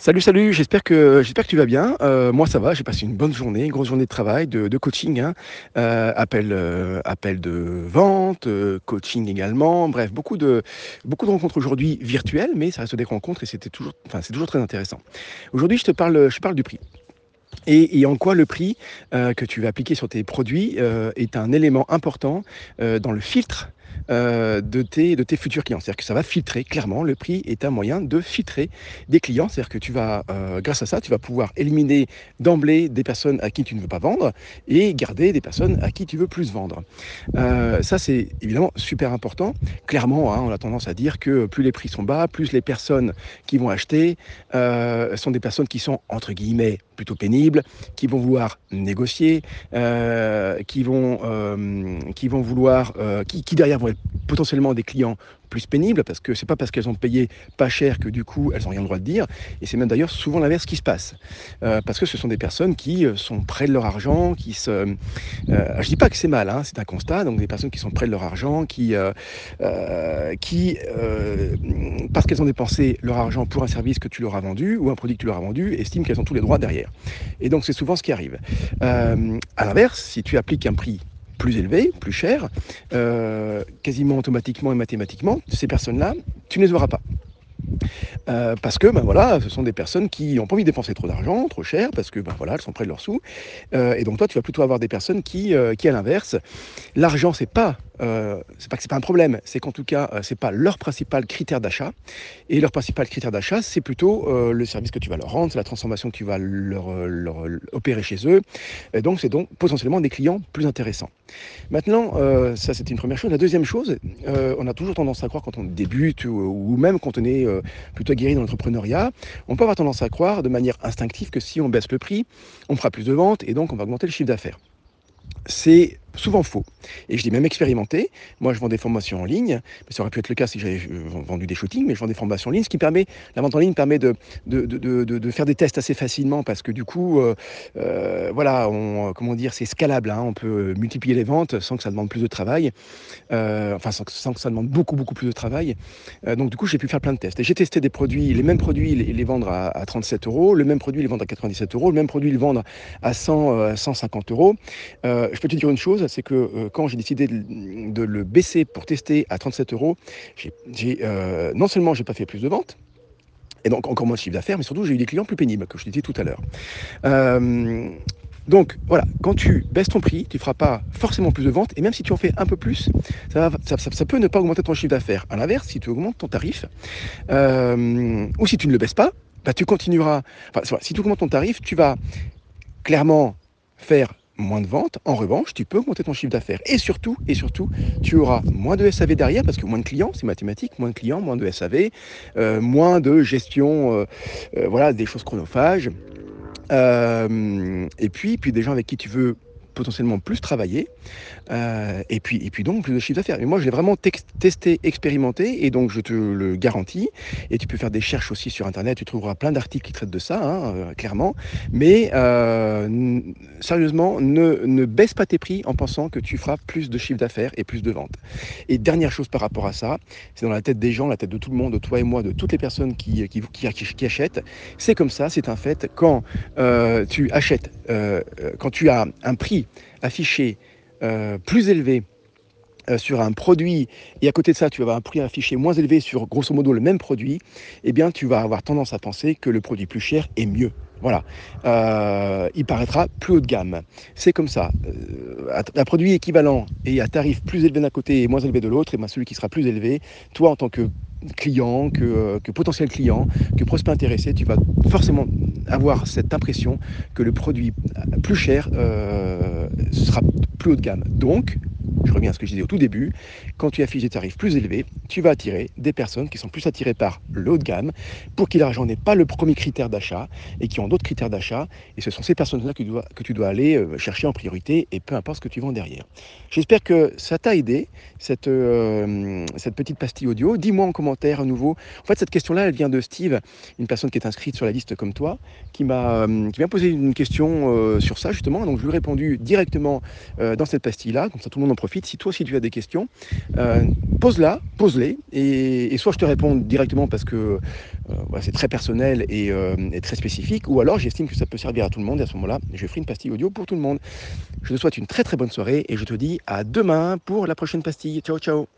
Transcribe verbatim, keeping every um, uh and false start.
Salut, salut, j'espère que j'espère que tu vas bien. Heu, moi ça va, j'ai passé une bonne journée, une grosse journée de travail, de de coaching, hein. Heu, appel, heu, appel de vente, heu, coaching également, bref, beaucoup de beaucoup de rencontres aujourd'hui virtuelles, mais ça reste des rencontres et c'était toujours enfin, c'est toujours très intéressant. Aujourd'hui, je te parle, je te parle du prix et et en quoi le prix, heu, que tu vas appliquer sur tes produits, heu, est un élément important, heu, dans le filtre, heu, de tes de tes futurs clients. C'est-à-dire que ça va filtrer clairement, le prix est un moyen de filtrer des clients. C'est-à-dire que tu vas, heu, grâce à ça, tu vas pouvoir éliminer d'emblée des personnes à qui tu ne veux pas vendre et garder des personnes à qui tu veux plus vendre. Heu, ça, c'est évidemment super important. Clairement, hein, on a tendance à dire que plus les prix sont bas, plus les personnes qui vont acheter, heu, sont des personnes qui sont entre guillemets «plutôt pénibles», qui vont vouloir négocier, heu, qui vont, hem, qui vont vouloir, heu, qui qui derrière vont être potentiellement des clients plus pénibles parce que c'est pas parce qu'elles ont payé pas cher que du coup elles ont rien le droit de dire et c'est même d'ailleurs souvent l'inverse qui se passe. Heu, parce que ce sont des personnes qui, heu, sont près de leur argent, qui se Heu, je dis pas que c'est mal, hein, c'est un constat, donc des personnes qui sont près de leur argent, qui, heu heu, qui, heu, mmh, parce qu'elles ont dépensé leur argent pour un service que tu leur as vendu ou un produit que tu leur as vendu, estiment qu'elles ont tous les droits derrière et donc c'est souvent ce qui arrive. Hem, à l'inverse, si tu appliques un prix plus élevé, plus cher, heu, quasiment automatiquement et mathématiquement, ces personnes-là, tu ne les auras pas. Heu, parce que, ben, voilà, ce sont des personnes qui n'ont pas envie de dépenser trop d'argent, trop cher, parce que, ben, voilà, elles sont près de leurs sous, heu et donc toi, tu vas plutôt avoir des personnes qui, heu, qui à l'inverse, l'argent, c'est pas, heu, c'est pas que c'est pas un problème, c'est qu'en tout cas, heu, c'est pas leur principal critère d'achat et leur principal critère d'achat, c'est plutôt, heu, le service que tu vas leur rendre, c'est la transformation que tu vas leur, heu, leur, heu, opérer chez eux et donc c'est donc potentiellement des clients plus intéressants. Maintenant, heu, ça c'était une première chose. La deuxième chose, heu, on a toujours tendance à croire quand on débute ou ou même quand on est, heu, plutôt aguerri dans l'entrepreneuriat, on peut avoir tendance à croire de manière instinctive que si on baisse le prix, on fera plus de ventes et donc on va augmenter le chiffre d'affaires. C'est souvent faux et je l'ai même expérimenté. Moi, je vends des formations en ligne, mais ça aurait pu être le cas si j'avais, heu, vendu des shootings, mais je vends des formations en ligne, ce qui permet la vente en ligne permet de de de de de de faire des tests assez facilement parce que du coup, heu heu, voilà, on, comment dire? C'est scalable, hein. On peut, multiplier les ventes sans que ça demande plus de travail. Heu, enfin sans que sans que ça demande beaucoup, beaucoup plus de travail. Heu, donc du coup, j'ai pu faire plein de tests et j'ai testé des produits, les mêmes produits, les les vendre à à trente-sept euros, le même produit, les vendre à quatre-vingt-dix-sept euros, le même produit, le vendre à cent, heu, à cent cinquante euros. Heu, je peux te dire une chose, c'est que, heu, quand j'ai décidé de l de le baisser pour tester à trente-sept euros, j'ai j'ai, heu, non seulement j'ai pas fait plus de ventes et donc encore moins de chiffre d'affaires, mais surtout j'ai eu des clients plus pénibles, comme je te disais tout à l'heure. Hem, donc voilà, quand tu baisses ton prix, tu ne feras pas forcément plus de ventes et même si tu en fais un peu plus, ça va ça ça ça peut ne pas augmenter ton chiffre d'affaires. À l'inverse, si tu augmentes ton tarif, hem, ou si tu ne le baisses pas, bah, tu continueras enfin, c'est vrai, si tu augmentes ton tarif, tu vas clairement faire moins de ventes. En revanche, tu peux augmenter ton chiffre d'affaires et surtout et surtout, tu auras moins de S A V derrière parce que moins de clients, c'est mathématique, moins de clients, moins de S A V, heu, moins de gestion, heu heu, voilà, des choses chronophages. Hem et puis puis des gens avec qui tu veux potentiellement plus travailler, heu et puis et puis donc plus de chiffre d'affaires et moi, je l'ai vraiment tex testé, expérimenté et donc je te le garantis et tu peux faire des recherches aussi sur internet, tu trouveras plein d'articles qui traitent de ça, hein, heu, clairement. Mais heu, n sérieusement, ne ne baisse pas tes prix en pensant que tu feras plus de chiffre d'affaires et plus de ventes. Et dernière chose par rapport à ça, c'est dans la tête des gens, la tête de tout le monde, de toi et moi, de toutes les personnes qui qui qui qui qui achètent. C'est comme ça, c'est un fait. Quand, heu, tu achètes, heu heu, quand tu as un prix affiché, heu, plus élevé, heu, sur un produit et à côté de ça, tu vas avoir un prix affiché moins élevé sur grosso modo le même produit, eh bien, tu vas avoir tendance à penser que le produit plus cher est mieux. Voilà, heu, il paraîtra plus haut de gamme. C'est comme ça, heu, un un produit équivalent et à tarif plus élevé d'un côté et moins élevé de l'autre, et ben, celui qui sera plus élevé, toi en tant que client, que, heu, que potentiel client, que prospect intéressé, tu vas forcément avoir cette impression que le produit, heu, plus cher, heu, sera plus haut de gamme. Donc je reviens à ce que je disais au tout début, quand tu affiches des tarifs plus élevés, tu vas attirer des personnes qui sont plus attirées par le haut de gamme, pour qui l'argent n'est pas le premier critère d'achat et qui ont d'autres critères d'achat. Et ce sont ces personnes-là que tu dois, que tu dois aller euh, chercher en priorité et peu importe ce que tu vends derrière. J'espère que ça t'a aidé, cette, euh, cette petite pastille audio. Dis-moi en commentaire à nouveau. En fait, cette question-là, elle vient de Steve, une personne qui est inscrite sur la liste comme toi, qui m'a euh, qui m'a posé une question euh, sur ça justement. Donc je lui ai répondu directement euh, dans cette pastille-là, comme ça tout le monde en profite. profite, si toi aussi tu as des questions, heu, pose-la, pose-les et et soit je te réponds directement parce que, heu, voilà, c'est très personnel et hem et très spécifique ou alors j'estime que ça peut servir à tout le monde et à ce moment-là, je ferai une pastille audio pour tout le monde. Je te souhaite une très, très bonne soirée et je te dis à demain pour la prochaine pastille. Ciao, ciao.